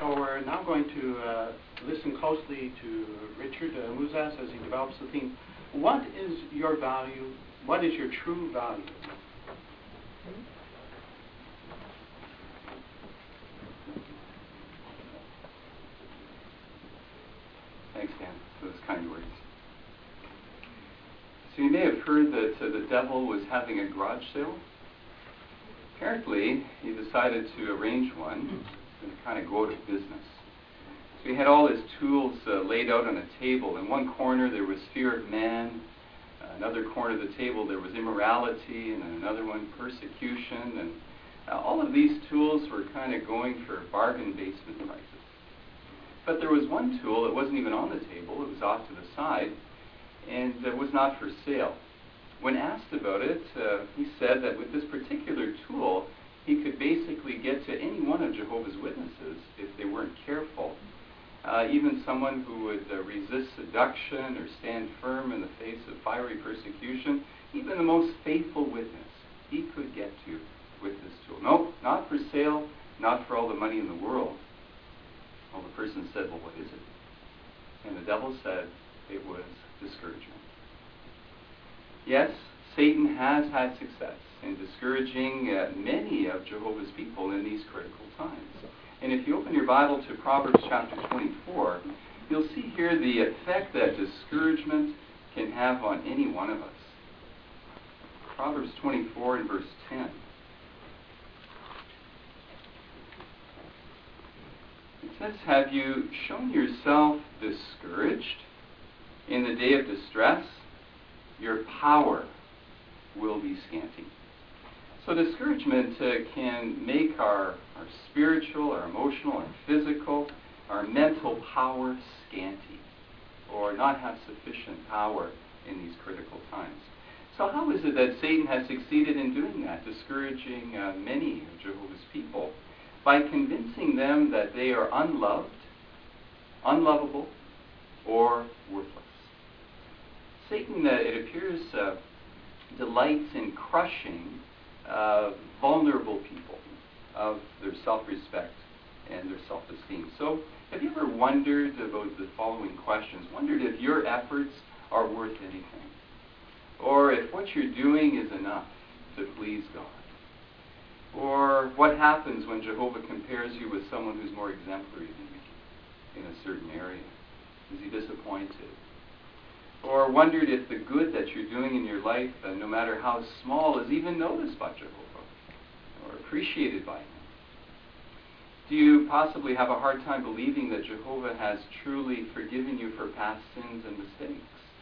So we're now going to listen closely to Richard Muzas as he develops the theme. What is your value? What is your true value? Thanks, Dan, for those kind words. So you may have heard that the devil was having a garage sale. Apparently, he decided to arrange one and kind of go out of business. So he had all his tools laid out on a table. In one corner there was fear of man. Another corner of the table there was immorality, and in another one persecution. And all of these tools were kind of going for bargain basement prices. But there was one tool that wasn't even on the table. It was off to the side, and it was not for sale. When asked about it, he said that with this particular tool, he could basically get to any one of Jehovah's Witnesses if they weren't careful. Even someone who would resist seduction or stand firm in the face of fiery persecution, even the most faithful witness, he could get to with this tool. No, not for sale, not for all the money in the world. Well, the person said, well, what is it? And the devil said it was discouragement. Yes, Satan has had success in discouraging many of Jehovah's people in these critical times. And if you open your Bible to Proverbs chapter 24, you'll see here the effect that discouragement can have on any one of us. Proverbs 24 and verse 10. It says, have you shown yourself discouraged in the day of distress? Your power will be scanty. So discouragement can make our spiritual, our emotional, our physical, our mental power scanty, or not have sufficient power in these critical times. So how is it that Satan has succeeded in doing that, discouraging many of Jehovah's people? By convincing them that they are unloved, unlovable, or worthless. Satan, it appears, delights in crushing vulnerable people of their self-respect and their self-esteem. So have you ever wondered about the following questions? Wondered if your efforts are worth anything? Or if what you're doing is enough to please God? Or what happens when Jehovah compares you with someone who's more exemplary than you in a certain area? Is he disappointed? Or wondered if the good that you're doing in your life, no matter how small, is even noticed by Jehovah or appreciated by him? Do you possibly have a hard time believing that Jehovah has truly forgiven you for past sins and mistakes?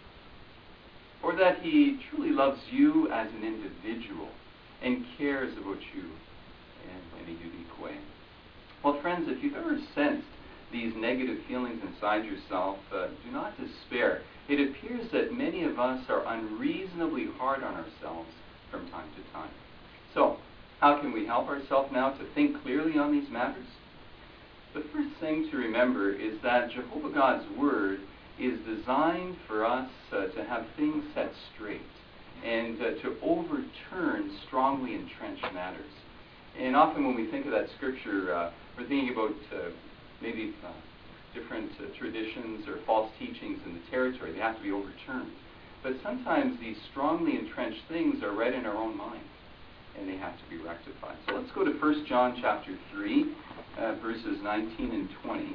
Or that he truly loves you as an individual and cares about you in a unique way? Well, friends, if you've ever sensed these negative feelings inside yourself, do not despair. It appears that many of us are unreasonably hard on ourselves from time to time. So, how can we help ourselves now to think clearly on these matters? The first thing to remember is that Jehovah God's Word is designed for us to have things set straight and to overturn strongly entrenched matters. And often when we think of that scripture, we're thinking about maybe different traditions or false teachings in the territory. They have to be overturned. But sometimes these strongly entrenched things are right in our own mind, and they have to be rectified. So let's go to 1 John chapter 3, verses 19 and 20.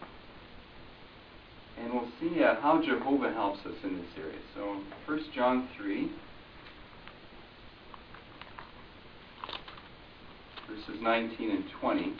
And we'll see how Jehovah helps us in this area. So 1 John 3, verses 19 and 20.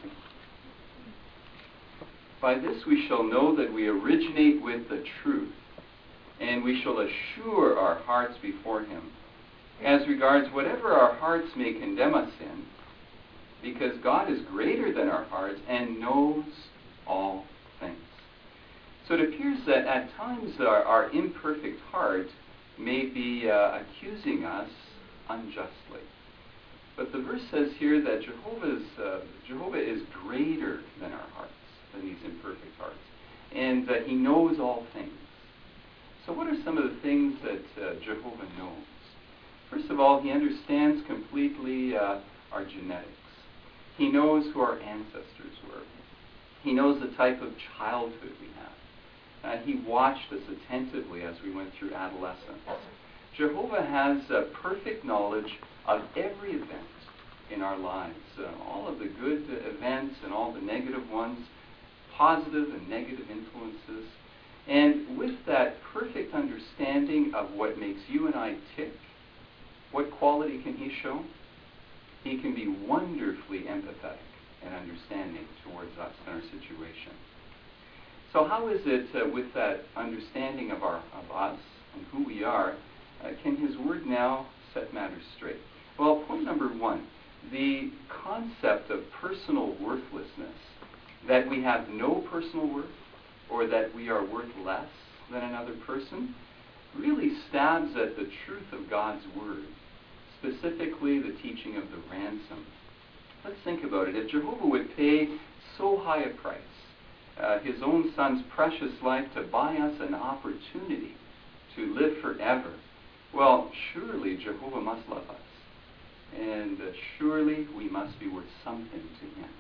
By this we shall know that we originate with the truth, and we shall assure our hearts before him, as regards whatever our hearts may condemn us in, because God is greater than our hearts and knows all things. So it appears that at times our imperfect heart may be accusing us unjustly. But the verse says here that Jehovah is greater than our hearts, than these imperfect hearts, and that he knows all things. So what are some of the things that Jehovah knows? First of all, he understands completely our genetics. He knows who our ancestors were. He knows the type of childhood we have. He watched us attentively as we went through adolescence. Jehovah has perfect knowledge of every event in our lives, all of the good events and all the negative ones, positive and negative influences. And with that perfect understanding of what makes you and I tick, what quality can he show? He can be wonderfully empathetic and understanding towards us and our situation. So how is it with that understanding of us and who we are, can his word now set matters straight? Well, point number one, the concept of personal worthlessness, that we have no personal worth or that we are worth less than another person, really stabs at the truth of God's word, specifically the teaching of the ransom. Let's think about it. If Jehovah would pay so high a price, his own son's precious life to buy us an opportunity to live forever, well, surely Jehovah must love us. And surely we must be worth something to him.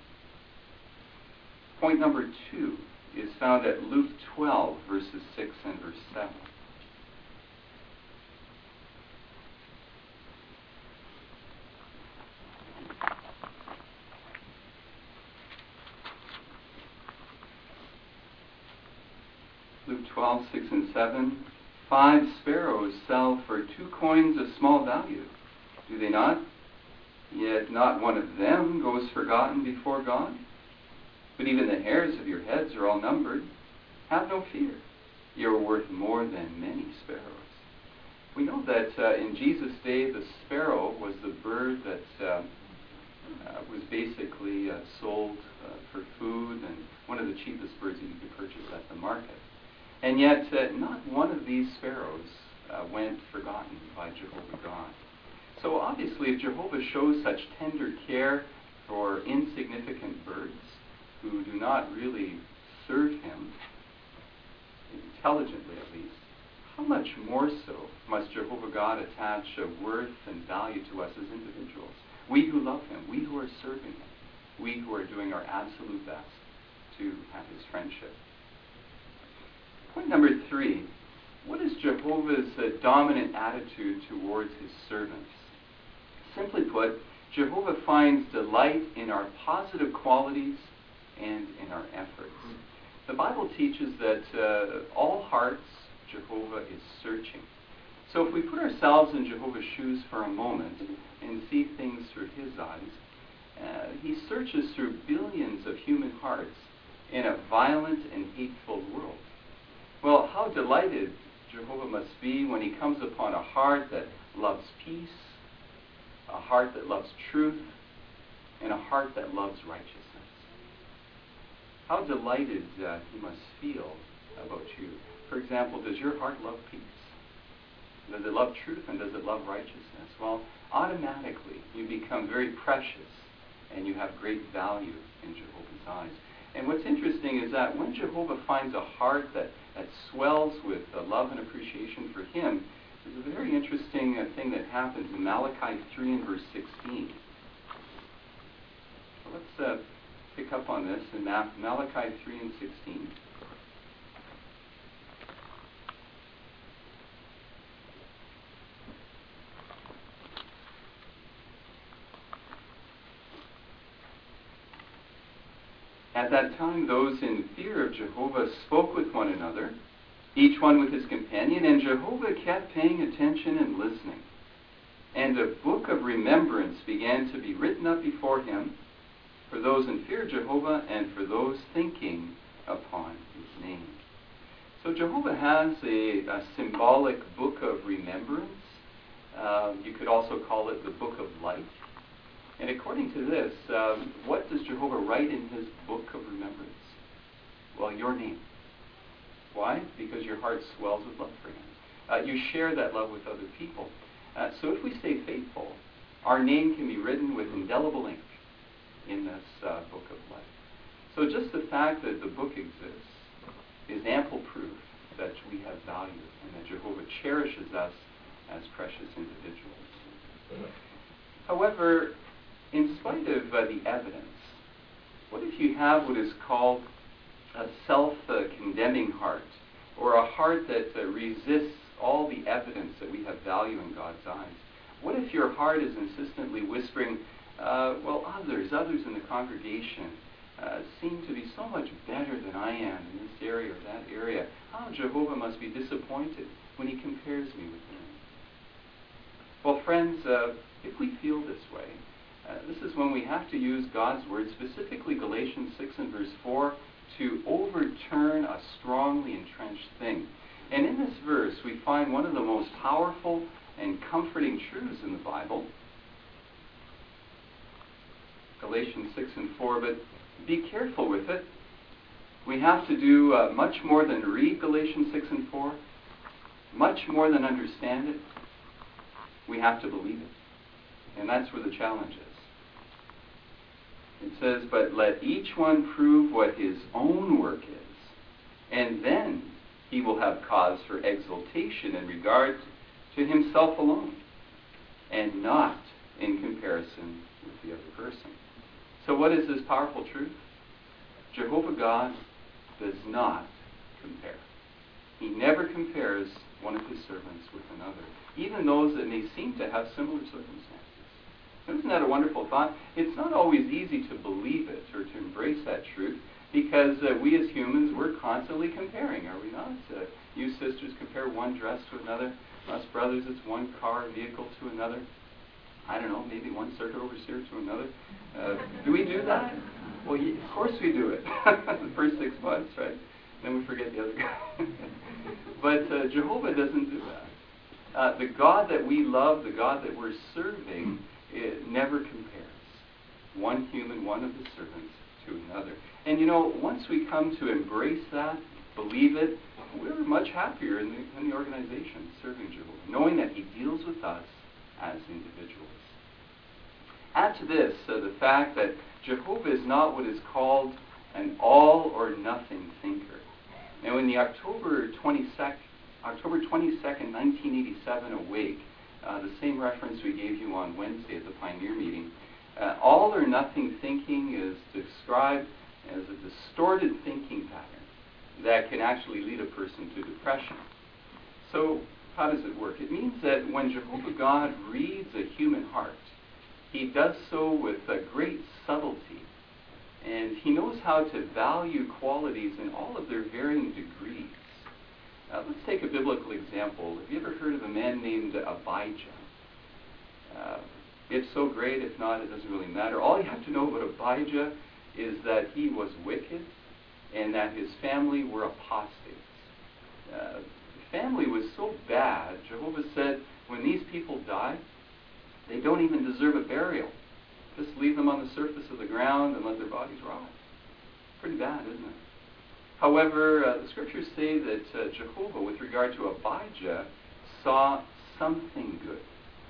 Point number 2 is found at Luke 12, verses 6 and verse 7. Luke 12, 6 and 7. 5 sparrows sell for 2 coins of small value. Do they not? Yet not one of them goes forgotten before God. But even the hairs of your heads are all numbered. Have no fear. You are worth more than many sparrows. We know that in Jesus' day, the sparrow was the bird that was basically sold for food and one of the cheapest birds that you could purchase at the market. And yet, not one of these sparrows went forgotten by Jehovah God. So obviously, if Jehovah shows such tender care for insignificant birds who do not really serve him, intelligently at least, how much more so must Jehovah God attach a worth and value to us as individuals? We who love him, we who are serving him, we who are doing our absolute best to have his friendship. Point number 3, what is Jehovah's dominant attitude towards his servants? Simply put, Jehovah finds delight in our positive qualities and in our efforts. The Bible teaches that all hearts Jehovah is searching. So if we put ourselves in Jehovah's shoes for a moment and see things through his eyes, he searches through billions of human hearts in a violent and hateful world. Well, how delighted Jehovah must be when he comes upon a heart that loves peace, a heart that loves truth, and a heart that loves righteousness. How delighted he must feel about you. For example, does your heart love peace? Does it love truth and does it love righteousness? Well, automatically you become very precious and you have great value in Jehovah's eyes. And what's interesting is that when Jehovah finds a heart that swells with love and appreciation for him, there's a very interesting thing that happens in Malachi 3 and verse 16. So let's pick up on this in Malachi 3 and 16. At that time, those in fear of Jehovah spoke with one another, each one with his companion, and Jehovah kept paying attention and listening. And a book of remembrance began to be written up before him for those in fear of Jehovah and for those thinking upon his name. So Jehovah has a symbolic book of remembrance. You could also call it the book of life. And according to this, what does Jehovah write in his book of remembrance? Well, your name. Why? Because your heart swells with love for him. You share that love with other people. So if we stay faithful, our name can be written with indelible ink in this book of life. So just the fact that the book exists is ample proof that we have value and that Jehovah cherishes us as precious individuals. However, in spite of the evidence What if you have what is called a self-condemning heart, or a heart that resists all the evidence that we have value in God's eyes? What if your heart is insistently whispering, others in the congregation seem to be so much better than I am in this area or that area. Oh, Jehovah must be disappointed when he compares me with them. Well, friends, if we feel this way, this is when we have to use God's word, specifically Galatians 6 and verse 4, to overturn a strongly entrenched thing. And in this verse, we find one of the most powerful and comforting truths in the Bible. Galatians 6 and 4, but be careful with it. We have to do much more than read Galatians 6 and 4, much more than understand it. We have to believe it. And that's where the challenge is. It says, but let each one prove what his own work is, and then he will have cause for exultation in regard to himself alone, and not in comparison with the other person. So what is this powerful truth? Jehovah God does not compare. He never compares one of his servants with another, even those that may seem to have similar circumstances. Isn't that a wonderful thought? It's not always easy to believe it or to embrace that truth, because we as humans, we're constantly comparing, are we not? You sisters compare one dress to another. Us brothers, it's one car vehicle to another. I don't know, maybe one circuit overseer to another. Do we do that? Well, of course we do it. The first 6 months, right? Then we forget the other guy. But Jehovah doesn't do that. The God that we love, the God that we're serving, it never compares one human, one of his servants, to another. And once we come to embrace that, believe it, we're much happier in the organization serving Jehovah, knowing that he deals with us as individuals. Add to this the fact that Jehovah is not what is called an all-or-nothing thinker. Now, in the October 22nd, 1987 Awake, the same reference we gave you on Wednesday at the Pioneer meeting, all-or-nothing thinking is described as a distorted thinking pattern that can actually lead a person to depression. So, how does it work? It means that when Jehovah God reads a human heart, he does so with a great subtlety, and he knows how to value qualities in all of their varying degrees. Let's take a biblical example. Have you ever heard of a man named Abijah? If so, great. If not, it doesn't really matter. All you have to know about Abijah is that he was wicked and that his family were apostates. The family was so bad, Jehovah said, when these people die, they don't even deserve a burial. Just leave them on the surface of the ground and let their bodies rot. Pretty bad, isn't it? However, the scriptures say that Jehovah, with regard to Abijah, saw something good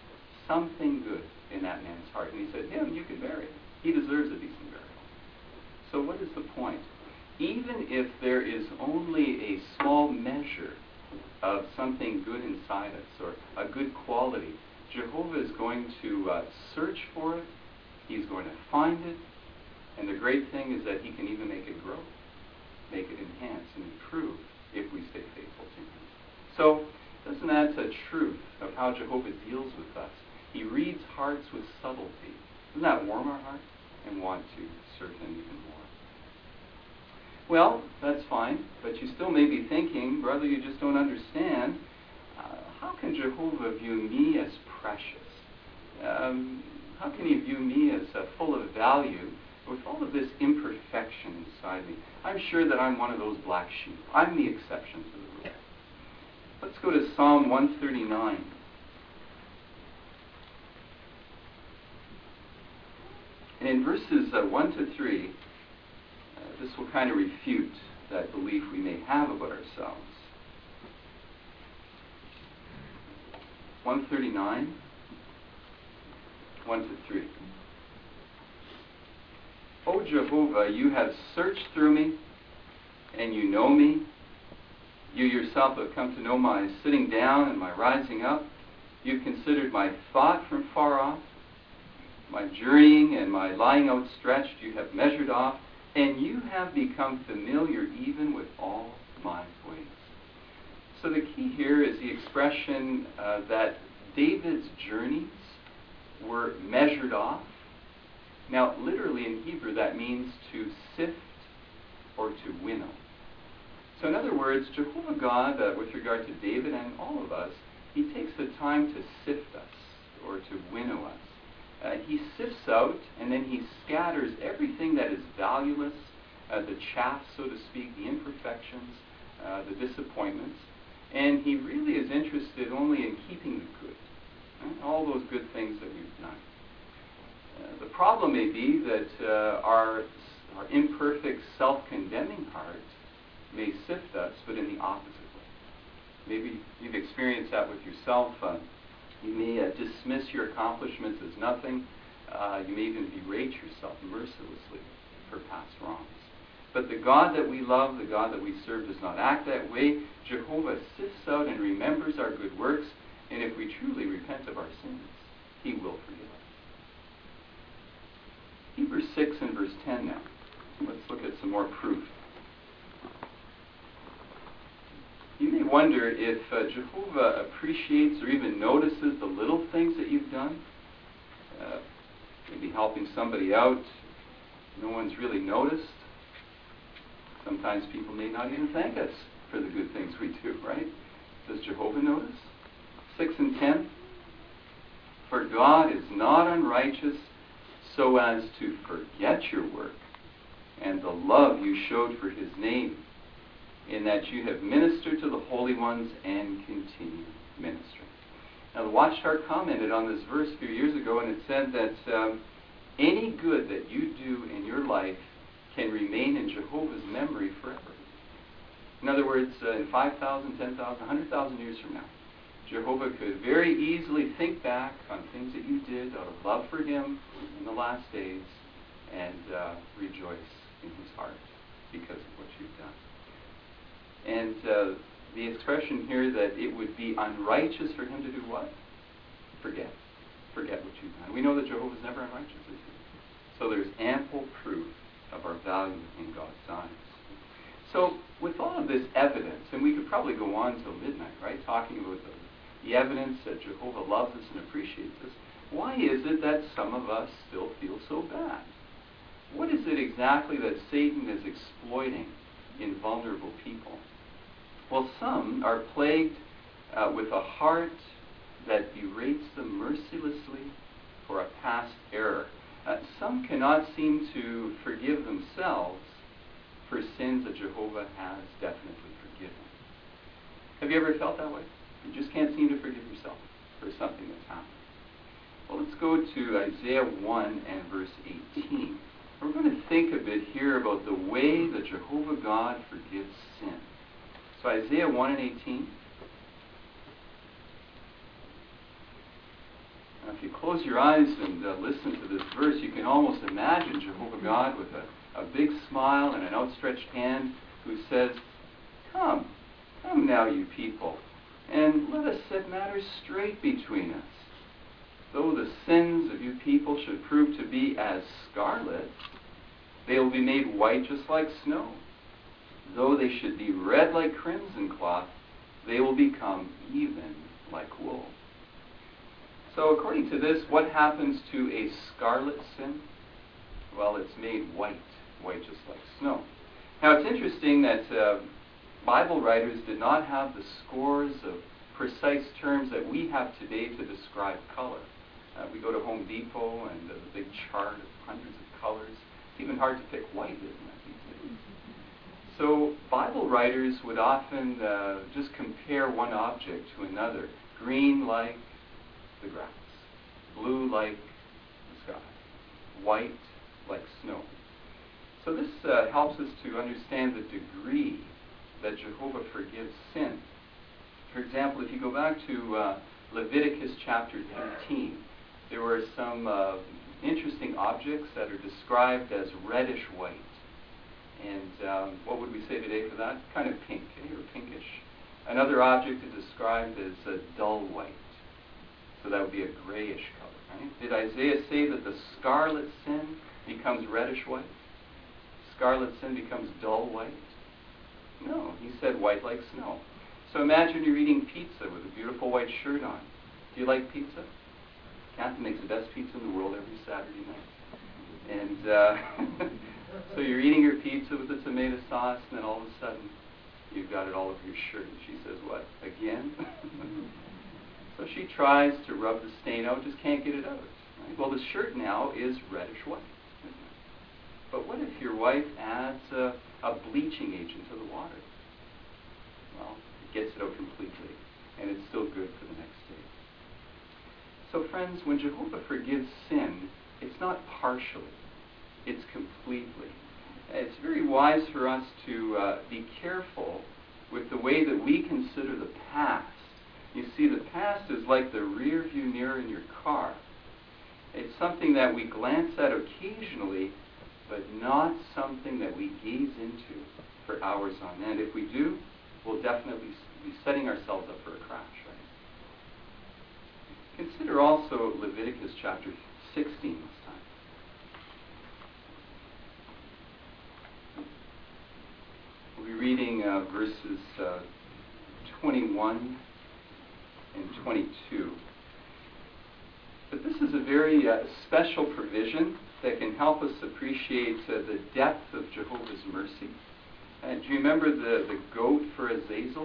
in that man's heart. And he said, him, you can bury him. He deserves a decent burial. So what is the point? Even if there is only a small measure of something good inside us, or a good quality, Jehovah is going to search for it. He's going to find it. And the great thing is that he can even make it grow, make it enhance and improve if we stay faithful to him. So, doesn't that a truth of how Jehovah deals with us? He reads hearts with subtlety. Doesn't that warm our heart and want to serve him even more? Well, that's fine, but you still may be thinking, brother, you just don't understand. How can Jehovah view me as precious? How can he view me as full of value with all of this imperfection inside me? I'm sure that I'm one of those black sheep. I'm the exception to the rule. Let's go to Psalm 139. And in verses 1 to 3, this will kind of refute that belief we may have about ourselves. 139, 1 to 3. O Jehovah, you have searched through me, and you know me. You yourself have come to know my sitting down and my rising up. You've considered my thought from far off. My journeying and my lying outstretched you have measured off. and you have become familiar even with all my ways. So the key here is the expression that David's journeys were measured off. Now, literally in Hebrew, that means to sift or to winnow. So in other words, Jehovah God, with regard to David and all of us, he takes the time to sift us or to winnow us. He sifts out and then he scatters everything that is valueless, the chaff, so to speak, the imperfections, the disappointments. And he really is interested only in keeping the good, right? All those good things that we've done. The problem may be that our imperfect, self-condemning heart may sift us, but in the opposite way. Maybe you've experienced that with yourself. You may dismiss your accomplishments as nothing. You may even berate yourself mercilessly for past wrongs. But the God that we love, the God that we serve, does not act that way. Jehovah sifts out and remembers our good works, and if we truly repent of our sins, he will forgive us. Hebrews 6 and verse 10 now. Let's look at some more proof. You may wonder if Jehovah appreciates or even notices the little things that you've done. Maybe helping somebody out. No one's really noticed. Sometimes people may not even thank us for the good things we do, right? Does Jehovah notice? 6 and 10. For God is not unrighteous so as to forget your work and the love you showed for his name, in that you have ministered to the holy ones and continue ministering. Now the Watchtower commented on this verse a few years ago, and it said that any good that you do in your life can remain in Jehovah's memory forever. In other words, in 5,000, 10,000, 100,000 years from now, Jehovah could very easily think back on things that you did out of love for him in the last days and rejoice in his heart because of what you've done. And the expression here that it would be unrighteous for him to do what? Forget. Forget what you've done. We know that Jehovah's never unrighteous, is he? So there's ample proof of our value in God's eyes. So with all of this evidence, and we could probably go on till midnight, right, talking about the evidence that Jehovah loves us and appreciates us, why is it that some of us still feel so bad? What is it exactly that Satan is exploiting in vulnerable people? Well, some are plagued with a heart that berates them mercilessly for a past error. Some cannot seem to forgive themselves for sins that Jehovah has definitely forgiven. Have you ever felt that way? You just can't seem to forgive yourself for something that's happened. Well, let's go to Isaiah 1 and verse 18. We're going to think a bit here about the way that Jehovah God forgives sin. So Isaiah 1 and 18. Now, if you close your eyes and listen to this verse, you can almost imagine Jehovah God with a big smile and an outstretched hand who says, come now, you people, and let us set matters straight between us. Though the sins of you people should prove to be as scarlet, they will be made white just like snow. Though they should be red like crimson cloth, they will become even like wool. So according to this, what happens to a scarlet sin? Well, it's made white just like snow. Now it's interesting that Bible writers did not have the scores of precise terms that we have today to describe color. We go to Home Depot and there's a big chart of hundreds of colors. It's even hard to pick white, isn't it? So Bible writers would often just compare one object to another. Green like the grass, blue like the sky, white like snow. So this helps us to understand the degree that Jehovah forgives sin. For example, if you go back to Leviticus chapter 13, there were some interesting objects that are described as reddish white. And what would we say today for that? Kind of pink, or pinkish. Another object is described as a dull white. So that would be a grayish color, right? Did Isaiah say that the scarlet sin becomes reddish white? scarlet sin becomes dull white? No, he said white like snow. So imagine you're eating pizza with a beautiful white shirt on. Do you like pizza? Kathy makes the best pizza in the world every Saturday night. And so you're eating your pizza with the tomato sauce, and then all of a sudden you've got it all over your shirt. And she says, what, again? So she tries to rub the stain out, just can't get it out. Right? Well, the shirt now is reddish white. Isn't it? But what if your wife adds a bleaching agent to the water? Well, it gets it out completely, and it's still good for the next day. So friends, when Jehovah forgives sin, it's not partially, it's completely. It's very wise for us to be careful with the way that we consider the past. You see, the past is like the rear view mirror in your car. It's something that we glance at occasionally, but not something that we gaze into for hours on end. If we do, we'll definitely be setting ourselves up for a crash, right? Consider also Leviticus chapter 16 this time. We'll be reading verses 21 and 22. But this is a very special provision that can help us appreciate the depth of Jehovah's mercy. Do you remember the goat for Azazel?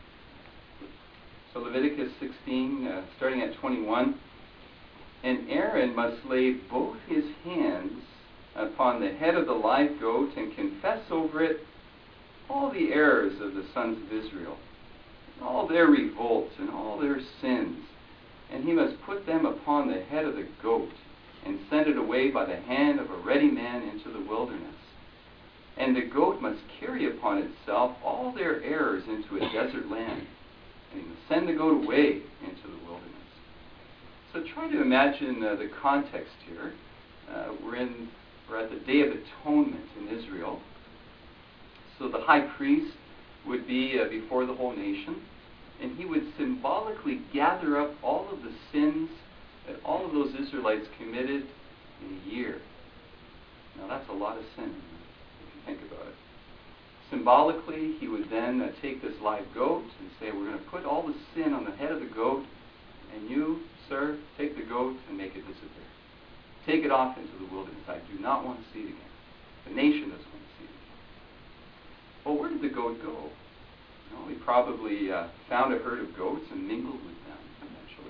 So Leviticus 16, starting at 21. And Aaron must lay both his hands upon the head of the live goat and confess over it all the errors of the sons of Israel, all their revolts and all their sins. And he must put them upon the head of the goat and send it away by the hand of a ready man into the wilderness. And the goat must carry upon itself all their errors into a desert land. And he must send the goat away into the wilderness. So try to imagine the context here. We're at the Day of Atonement in Israel. So the high priest would be before the whole nation, and he would symbolically gather up all of the sins that all of those Israelites committed in a year. Now that's a lot of sin, if you think about it. Symbolically, he would then take this live goat and say, we're going to put all the sin on the head of the goat, and you, sir, take the goat and make it disappear. Take it off into the wilderness. I do not want to see it again. The nation doesn't want to see it again. Well, where did the goat go? Well, he probably found a herd of goats and mingled with them eventually.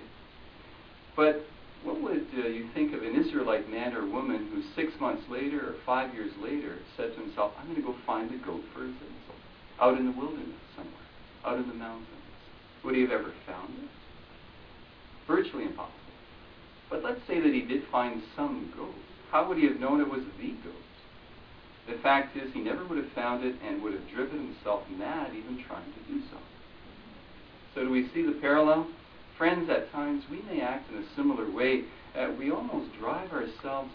But what would you think of an Israelite man or woman who 6 months later or 5 years later said to himself, I'm going to go find the goat for Azazel, out in the wilderness somewhere, out in the mountains? Would he have ever found it? Virtually impossible. But let's say that he did find some goat. How would he have known it was the goat? The fact is, he never would have found it and would have driven himself mad even trying to do so. So do we see the parallel? Friends, at times we may act in a similar way. We almost drive ourselves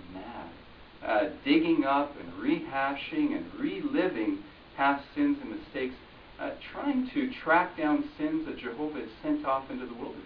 mad, digging up and rehashing and reliving past sins and mistakes, trying to track down sins that Jehovah has sent off into the wilderness,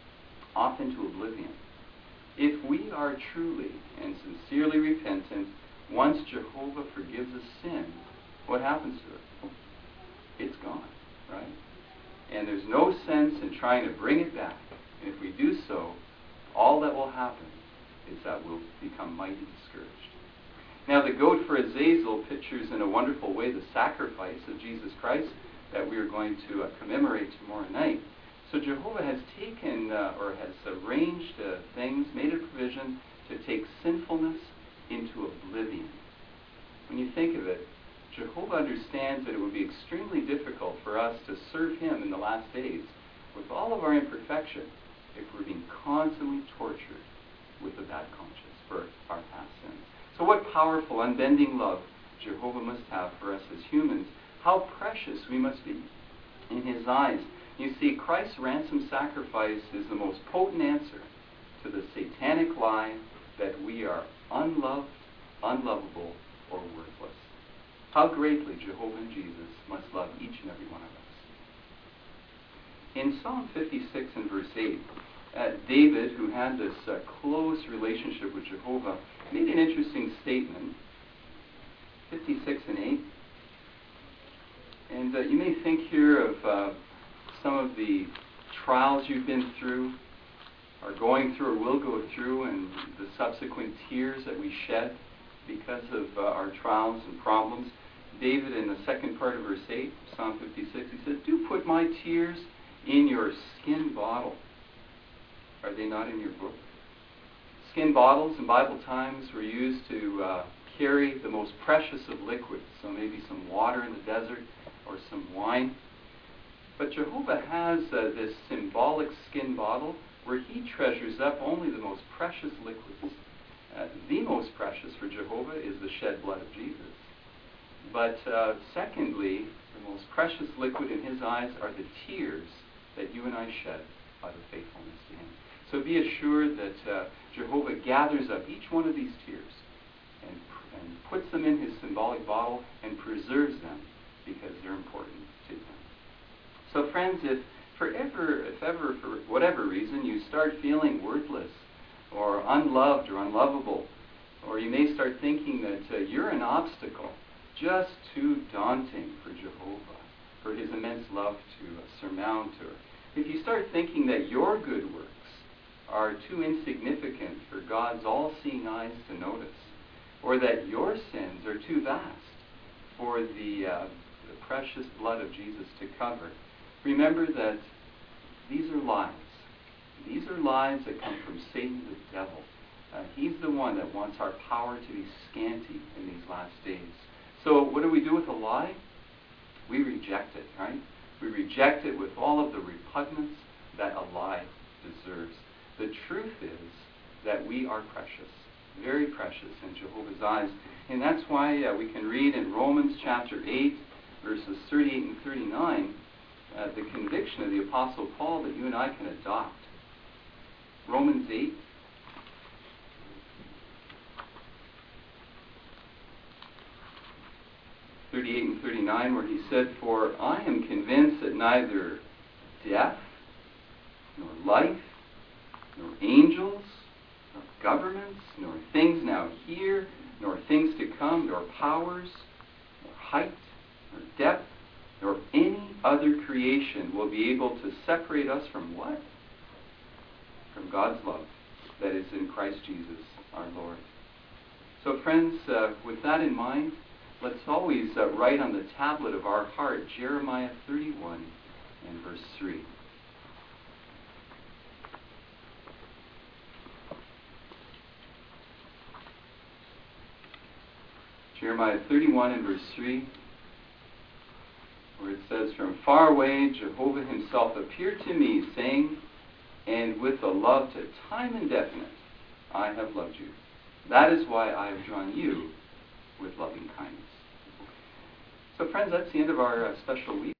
off into oblivion. If we are truly and sincerely repentant, once Jehovah forgives a sin, what happens to it? It's gone, right? And there's no sense in trying to bring it back. And if we do so, all that will happen is that we'll become mighty discouraged. Now, the goat for Azazel pictures in a wonderful way the sacrifice of Jesus Christ that we are going to commemorate tomorrow night. So Jehovah has taken or has arranged things, made a provision to take sinfulness into oblivion. When you think of it, Jehovah understands that it would be extremely difficult for us to serve him in the last days with all of our imperfection if we're being constantly tortured with a bad conscience for our past sins. So what powerful, unbending love Jehovah must have for us as humans. How precious we must be in his eyes. You see, Christ's ransom sacrifice is the most potent answer to the satanic lie that we are unloved, unlovable, or worthless. How greatly Jehovah and Jesus must love each and every one of us. In Psalm 56 and verse 8, David, who had this close relationship with Jehovah, made an interesting statement. 56 and 8. And you may think here of some of the trials you've been through, are going through, or will go through, and the subsequent tears that we shed because of our trials and problems. David, in the second part of verse 8, Psalm 56, he says, "Do put my tears in your skin bottle. Are they not in your book?" Skin bottles in Bible times were used to carry the most precious of liquids, so maybe some water in the desert or some wine. But Jehovah has this symbolic skin bottle where he treasures up only the most precious liquids. The most precious for Jehovah is the shed blood of Jesus. But secondly, the most precious liquid in his eyes are the tears that you and I shed out of faithfulness to him. So be assured that Jehovah gathers up each one of these tears and puts them in his symbolic bottle and preserves them because they're important to him. So friends, if ever for whatever reason you start feeling worthless or unloved or unlovable, or you may start thinking that you're an obstacle, just too daunting for Jehovah, for his immense love to surmount, or if you start thinking that your good works are too insignificant for God's all-seeing eyes to notice, or that your sins are too vast for the precious blood of Jesus to cover, remember that these are lies. These are lies that come from Satan, the devil. He's the one that wants our power to be scanty in these last days. So what do we do with a lie? We reject it, right? We reject it with all of the repugnance that a lie deserves. The truth is that we are precious, very precious in Jehovah's eyes. And that's why we can read in Romans chapter 8, verses 38 and 39, the conviction of the Apostle Paul that you and I can adopt. Romans 8, and 39, where he said, "For I am convinced that neither death, nor life, nor angels, nor governments, nor things now here, nor things to come, nor powers, nor height, nor depth, nor any other creation will be able to separate us from" what? From God's love that is in Christ Jesus our Lord. So friends, with that in mind, let's always write on the tablet of our heart Jeremiah 31 and verse 3. Jeremiah 31 and verse 3, where it says, "From far away Jehovah himself appeared to me, saying, and with a love to time indefinite, I have loved you. That is why I have drawn you with loving kindness." So friends, that's the end of our special week.